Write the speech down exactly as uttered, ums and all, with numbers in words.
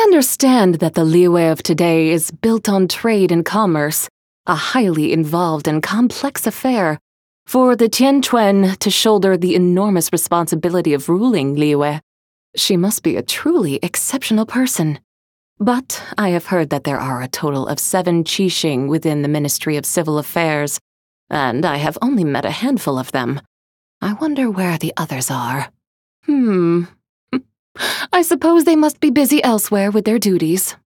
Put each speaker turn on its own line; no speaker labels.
understand that the Liyue of today is built on trade and commerce, a highly involved and complex affair. For the Tianquan to shoulder the enormous responsibility of ruling Liyue, she must be a truly exceptional person. But I have heard that there are a total of seven Qixing within the Ministry of Civil Affairs, and I have only met a handful of them. I wonder where the others are. Hmm. I suppose they must be busy elsewhere with their duties.